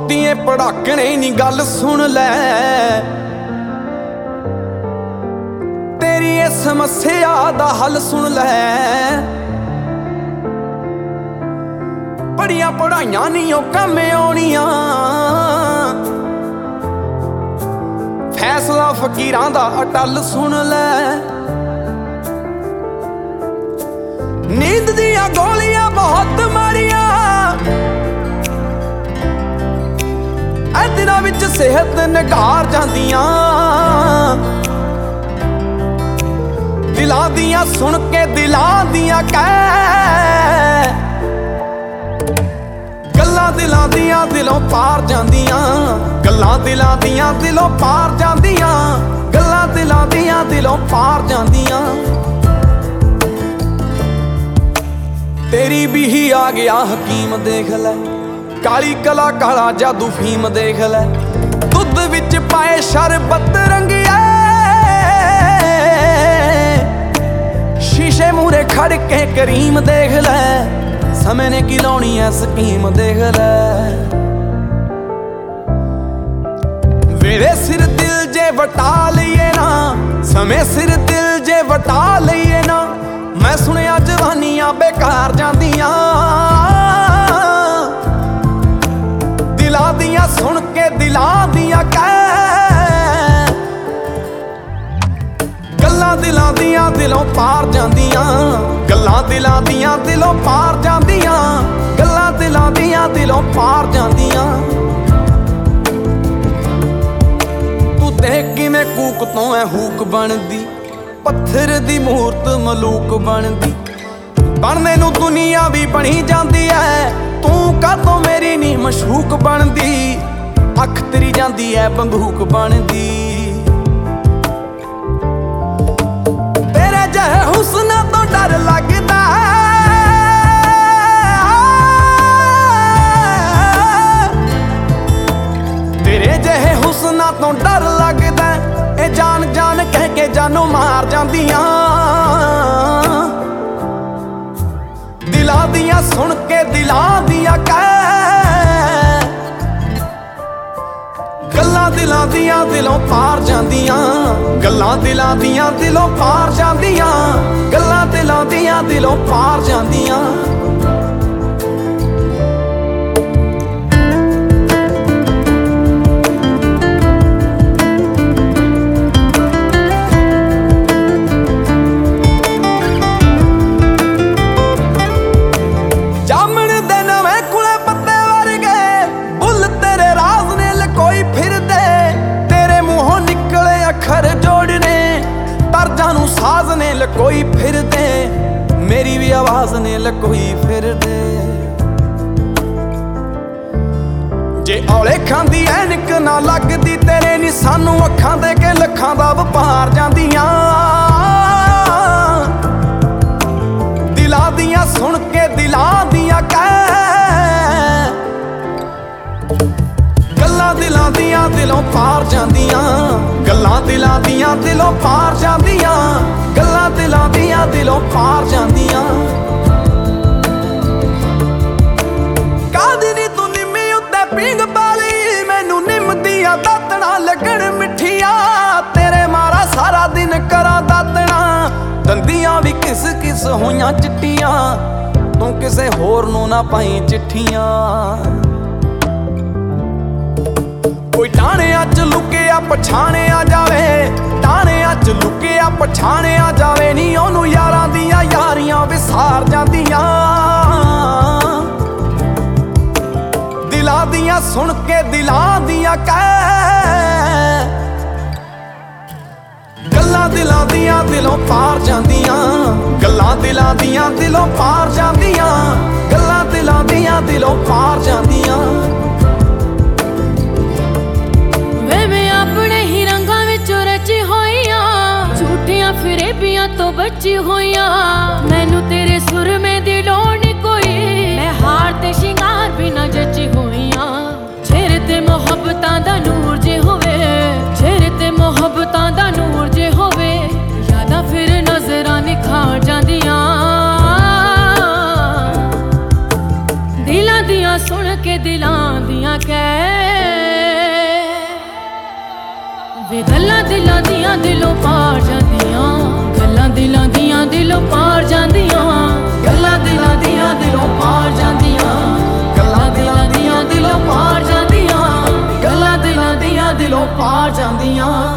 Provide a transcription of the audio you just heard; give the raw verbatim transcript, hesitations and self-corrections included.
ਬਹੁਤੀਏ ਪੜਾਕਣੇ ਨੀ ਗੱਲ ਸੁਣ ਲੈ, ਤੇਰੀ ਇਹ ਸਮੱਸਿਆ ਦਾ ਹੱਲ ਸੁਣ ਲੈ। ਪੜੀਆਂ ਪੜਾਈਆਂ ਨੀ ਉਹ ਕੰਮ ਆਉਣੀਆਂ, ਫੈਸਲਾ ਫਕੀਰਾਂ ਦਾ ਅਟੱਲ ਸੁਣ ਲੈ। ਨੀਂਦ ਦੀਆਂ ਗੋਲੀਆਂ ਬਹੁਤ ਮਾਰੀਆਂ, ਐ ਦਿਨਾਂ ਵਿੱਚ ਸਿਹਤ ਨਿਘਾਰ ਜਾਂਦੀਆਂ। ਦਿਲਾਂ ਦੀਆਂ ਸੁਣ ਕੇ ਦਿਲਾਂ ਦੀਆਂ ਕਹਿ, ਗੱਲਾਂ ਦਿਲਾਂ ਦੀਆਂ ਦਿਲੋਂ ਪਾਰ ਜਾਂਦੀਆਂ। ਗੱਲਾਂ ਦਿਲਾਂ ਦੀਆਂ ਦਿਲੋਂ ਪਾਰ ਜਾਂਦੀਆਂ, ਗੱਲਾਂ ਦਿਲਾਂ ਦੀਆਂ ਦਿਲੋਂ ਪਾਰ ਜਾਂਦੀਆਂ। ਤੇਰੀ ਵੀ ਹੀ ਆ ਗਿਆ ਹਕੀਮ ਦੇਖ ਲੈ, ਕਾਲੀ ਕਲਾ ਕਾਲਾ ਜਾਦੂ ਫੀਮ ਦੇਖ ਲੈ। ਦੁੱਧ ਵਿੱਚ ਪਾਏ ਸ਼ਰਬਤ ਰੰਗਿਆ, ਸ਼ੀਸ਼ੇ ਮੂਰੇ ਖੜ ਕੇ ਕਰੀਮ ਦੇਖ ਲੈ। ਸਮੇਂ ਨੇ ਕੀ ਲਾਉਣੀ ਐ ਸਕੀਮ ਦੇਖ ਲੈ। ਵੇਲੇ ਸਿਰ ਦਿਲ ਜੇ ਵਟਾ ਲਈਏ ਨਾ, ਸਮੇਂ ਸਿਰ ਦਿਲ ਜੇ ਵਟਾ ਲਈਏ ਨਾ। ਮੈਂ ਸੁਣਿਆ ਜਵਾਨੀਆਂ ਬੇਕਾਰ ਜਾਂਦੀਆਂ, ਦਿਲਾਂ ਦੀਆਂ ਸੁਣ ਕੇ ਦਿਲਾਂ ਦੀਆਂ ਕਹਿ, ਗੱਲਾਂ ਦਿਲਾਂ ਦੀਆਂ ਦਿਲੋਂ ਪਾਰ ਜਾਂਦੀਆਂ। ਗੱਲਾਂ ਦਿਲਾਂ ਦੀਆਂ ਦਿਲੋਂ ਪਾਰ ਜਾਂਦੀਆਂ, ਗੱਲਾਂ ਦਿਲਾਂ ਦੀਆਂ ਦਿਲੋਂ ਪਾਰ ਜਾਂਦੀਆਂ। ਤੂੰ ਦੇਖ ਕਿਵੇਂ ਕੂਕ ਤੋਂ ਐ ਹੂਕ ਬਣਦੀ, ਪੱਥਰ ਦੀ ਮੂਰਤ ਮਲੂਕ ਬਣਦੀ। ਬਣਨੇ ਨੂੰ ਦੁਨੀਆ ਵੀ ਬਣੀ ਜਾਂਦੀ ਐ, ਤੂੰ ਕਾਹਤੋਂ ਮੇਰੀ ਨੀ ਮਸ਼ੂਕ ਬਣਦੀ। ਅੱਖ ਤੇਰੀ ਜਾਂਦੀ ਐ ਬੰਦੂਕ ਬਣਦੀ। ਤੇਰੇ ਜਿਹੇ ਹੁਸਨਾਂ ਤੋਂ ਡਰ ਲੱਗਦਾ, ਤੇਰੇ ਜਿਹੇ ਹੁਸਨਾਂ ਤੋਂ ਡਰ ਲੱਗਦਾ। ਇਹ ਜਾਨ ਜਾਨ ਕਹਿ ਕੇ ਜਾਨੋਂ ਮਾਰ ਜਾਂਦੀਆਂ। ਦਿਲਾਂ ਦੀਆਂ ਸੁਣ ਕੇ ਦਿਲਾਂ ਦੀਆਂ ਕਹਿ, ਗੱਲਾਂ ਦਿਲਾਂ ਦੀਆਂ ਦਿਲੋਂ ਪਾਰ ਜਾਂਦੀਆਂ। ਗੱਲਾਂ ਦਿਲਾਂ ਦੀਆਂ ਦਿਲੋਂ ਪਾਰ ਜਾਂਦੀਆਂ, ਗੱਲਾਂ ਦਿਲਾਂ ਦੀਆਂ ਦਿਲੋਂ ਪਾਰ ਜਾਂਦੀਆਂ। ਸਾਜ਼ ਨੇ ਲਕੋਈ ਫਿਰਦੇ, ਮੇਰੀ ਵੀ ਆਵਾਜ਼ ਨੇ ਲਕੋਈ ਫਿਰਦੇ। ਜੇ ਔਲੇ ਖਾਂਦੀ ਐਨਕ ਨਾ ਲੱਗਦੀ ਤੇਰੇ ਨੀ ਸਾਨੂੰ ਅੱਖਾਂ ਦੇ ਕੇ ਲੱਖਾਂ ਦਾ ਵਪਾਰ ਜਾਂਦੀਆਂ। ਦਿਲਾਂ ਦੀਆਂ ਸੁਣ ਕੇ ਦਿਲਾਂ ਦੀਆਂ ਕਹਿ, ਗੱਲਾਂ ਦਿਲਾਂ ਦੀਆਂ ਦਿਲੋਂ ਪਾਰ ਜਾਂਦੀਆਂ। ਗੱਲਾਂ ਦਿਲਾਂ ਦੀਆਂ ਦਿਲੋਂ ਪਾਰ ਜਾਂਦੀਆਂ, ਗੱਲਾਂ ਦਿਲਾਂ ਦੀਆਂ ਦਿਲੋਂ ਪਾਰ ਜਾਂਦੀਆਂ। ਕਾਹਦੀ ਨੀ ਤੂੰ ਨਿੰਮੀ ਉੱਤੇ ਪੀਂਗ ਪਾਲੀ, ਮੈਨੂੰ ਨਿੰਮ ਦੀਆਂ ਦਾਤਣਾ ਲੱਗਣ ਮਿੱਠੀਆਂ। ਤੇਰੇ ਮਾਰਾ ਸਾਰਾ ਦਿਨ ਕਰਾਂ ਦਾਤਣਾ, ਦੰਦੀਆਂ ਵੀ ਕਿਸ ਕਿਸ ਹੋਈਆਂ ਚਿੱਟੀਆਂ। ਤੂੰ ਕਿਸੇ ਹੋਰ ਨੂੰ ਨਾ ਪਾਈ ਚਿੱਠੀਆਂ। ਕੋਈ ਟਾਣਿਆਂ ਚ ਲੁਕਿਆ ਪਛਾਣਿਆ ਜਾਵੇ, ਟਾਣਿਆਂ ਚ ਲੁਕਿਆ ਪਛਾਣਿਆ ਜਾਵੇ ਨੀ। ਉਹਨੂੰ ਯਾਰਾਂ ਦੀਆਂ ਯਾਰੀਆਂ ਵਿਸਾਰ ਜਾਂਦੀਆਂ। ਦਿਲਾਂ ਦੀਆਂ ਸੁਣ ਕੇ ਦਿਲਾਂ ਦੀਆਂ ਕਹਿ, ਗੱਲਾਂ ਦਿਲਾਂ ਦੀਆਂ ਦਿਲੋਂ ਪਾਰ ਜਾਂਦੀਆਂ। ਗੱਲਾਂ ਦਿਲਾਂ ਦੀਆਂ ਦਿਲੋਂ ਪਾਰ ਜਾਂਦੀਆਂ, ਗੱਲਾਂ ਦਿਲਾਂ ਦੀਆਂ ਦਿਲੋਂ ਪਾਰ ਜਾਂਦੀਆਂ। ਫਿਰੇਬੀਆਂ ਤੋਂ ਬਚੀ ਹੋਈਆਂ, ਮੈਨੂੰ ਤੇਰੇ ਸੁਰਮੇ ਦੀ ਲੋੜ ਨੀ ਕੋਈ। ਮੈਂ ਹਾਰ ਤੇ ਸ਼ਿੰਗਾਰ ਬਿਨਾ ਜੱਚੀ ਹੋਈਆਂ। ਚਿਹਰੇ ਤੇ ਮੁਹੱਬਤਾਂ ਦਾ ਨੂਰ ਜੇ ਹੋਵੇ, ਚਿਹਰੇ ਤੇ ਮੁਹੱਬਤਾਂ ਦਾ ਨੂਰ ਜੇ ਹੋਵੇ। ਯਾਦਾਂ ਫਿਰ ਨਜ਼ਰਾਂ ਨਿਖਾਰ ਜਾਂਦੀਆਂ। ਦਿਲਾਂ ਦੀਆਂ ਗੱਲਾਂ ਸੁਣ ਕੇ ਦਿਲਾਂ ਦੀਆਂ ਕਹਿ ਵੇ ਗੱਲਾਂ ਦਿਲਾਂ ਦੀਆਂ ਦਿਲੋਂ ਪਾਰ ਜਾਂਦੀਆਂ ਗੱਲਾਂ ਦਿਲਾਂ ਦੀਆਂ ਦਿਲੋਂ ਪਾਰ ਜਾਂਦੀਆਂ ਗੱਲਾਂ ਦਿਲਾਂ ਦੀਆਂ ਦਿਲੋਂ ਪਾਰ ਜਾਂਦੀਆਂ ਗੱਲਾਂ ਦਿਲਾਂ ਦੀਆਂ ਦਿਲੋਂ ਪਾਰ ਜਾਂਦੀਆਂ ਗੱਲਾਂ ਦਿਲਾਂ ਦੀਆਂ ਦਿਲੋਂ ਪਾਰ ਜਾਂਦੀਆਂ